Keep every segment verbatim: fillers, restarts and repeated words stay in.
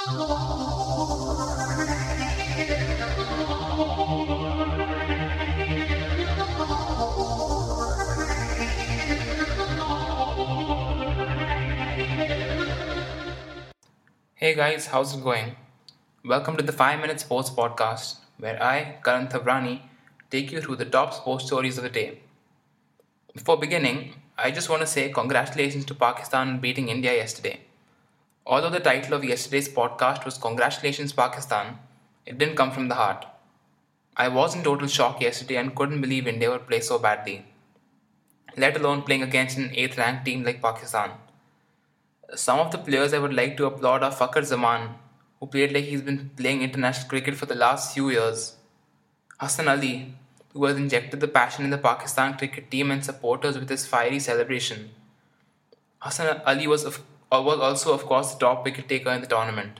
Hey guys, how's it going? Welcome to the five Minute Sports Podcast, where I, Karan Thavrani, take you through the top sports stories of the day. Before beginning, I just want to say congratulations to Pakistan on beating India yesterday. Although the title of yesterday's podcast was Congratulations Pakistan, it didn't come from the heart. I was in total shock yesterday and couldn't believe India would play so badly, let alone playing against an eighth ranked team like Pakistan. Some of the players I would like to applaud are Fakhar Zaman, who played like he's been playing international cricket for the last few years. Hassan Ali, who has injected the passion in the Pakistan cricket team and supporters with his fiery celebration. Hassan Ali was, of, was also, of course, the top wicket taker in the tournament.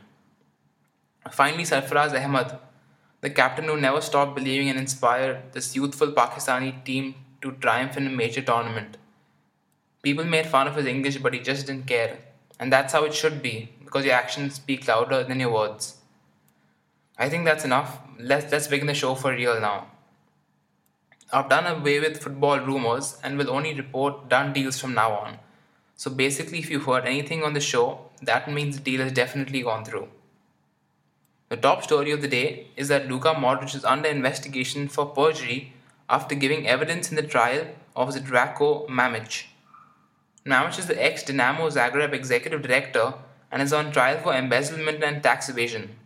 Finally, Sarfaraz Ahmed, the captain who never stopped believing and inspired this youthful Pakistani team to triumph in a major tournament. People made fun of his English, but he just didn't care. And that's how it should be, because your actions speak louder than your words. I think that's enough. Let's, let's begin the show for real now. I've done away with football rumours and will only report done deals from now on. So basically, if you've heard anything on the show, that means the deal has definitely gone through. The top story of the day is that Luka Modric is under investigation for perjury after giving evidence in the trial of Zdravko Mamic. Mamic is the ex-Dinamo Zagreb executive director and is on trial for embezzlement and tax evasion.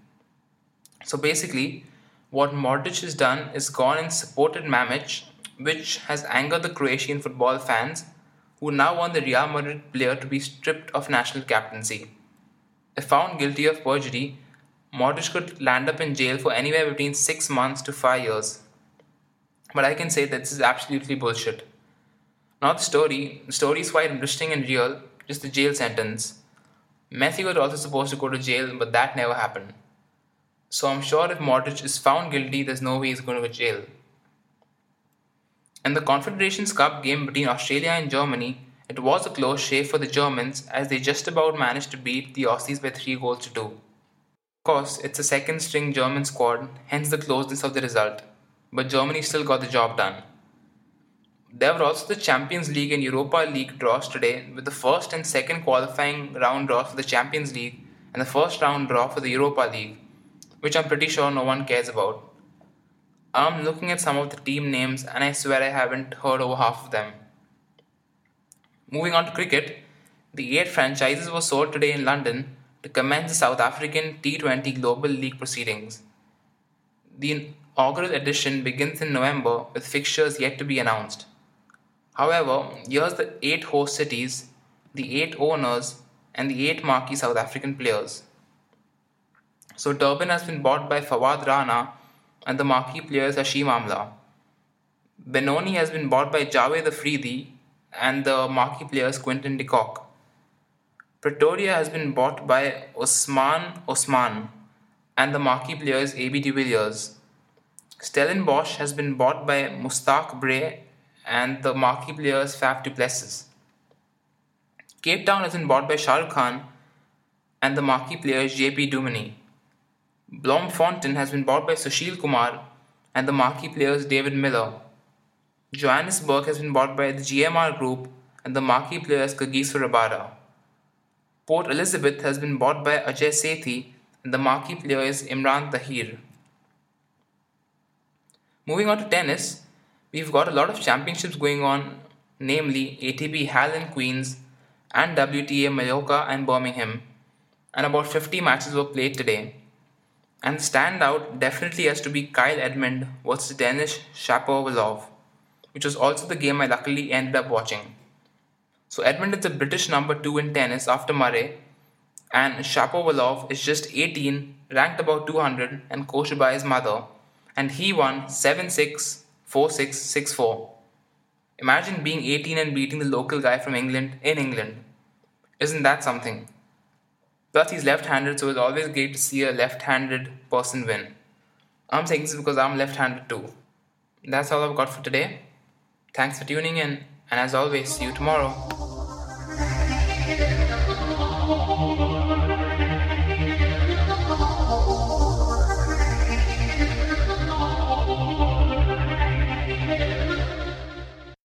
So basically, what Modric has done is gone and supported Mamic, which has angered the Croatian football fans who now want the Real Madrid player to be stripped of national captaincy. If found guilty of perjury, Modric could land up in jail for anywhere between six months to five years. But I can say that this is absolutely bullshit. Not the story, the story is quite interesting and real, just the jail sentence. Messi was also supposed to go to jail, but that never happened. So I'm sure if Modric is found guilty, there's no way he's going to go to jail. In the Confederations Cup game between Australia and Germany, it was a close shave for the Germans as they just about managed to beat the Aussies by three goals to two. Of course, it's a second string German squad, hence the closeness of the result, but Germany still got the job done. There were also the Champions League and Europa League draws today, with the first and second qualifying round draws for the Champions League and the first round draw for the Europa League, which I'm pretty sure no one cares about. I'm looking at some of the team names and I swear I haven't heard over half of them. Moving on to cricket, the eight franchises were sold today in London to commence the South African T twenty Global League proceedings. The inaugural edition begins in November with fixtures yet to be announced. However, here's the eight host cities, the eight owners, and the eight marquee South African players. So Durban has been bought by Fawad Rana and the marquee player is Hashim Amla. Benoni has been bought by Javed Afridi and the marquee player is Quinton de Kock. Pretoria has been bought by Osman Osman and the marquee player is A B de Villiers. Stellenbosch has been bought by Mustaq Bray and the marquee player is Faf du Plessis. Cape Town has been bought by Shah Rukh Khan and the marquee player is J P Duminy. Bloemfontein has been bought by Sushil Kumar and the marquee player is David Miller. Johannesburg has been bought by the G M R Group and the marquee player is Kagiso Rabada. Port Elizabeth has been bought by Ajay Sethi and the marquee player is Imran Tahir. Moving on to tennis, we've got a lot of championships going on, namely A T P Hall and Queens and W T A Mallorca and Birmingham, and about fifty matches were played today. And the standout definitely has to be Kyle Edmund versus Denis Shapovalov, which was also the game I luckily ended up watching. So Edmund is the British number two in tennis after Murray, and Shapovalov is just eighteen, ranked about two hundred and coached by his mother, and he won seven six, four six, six four. Imagine being eighteen and beating the local guy from England in England. Isn't that something? Plus he's left-handed, so it's always great to see a left-handed person win. I'm saying this because I'm left-handed too. That's all I've got for today. Thanks for tuning in, and as always, see you tomorrow.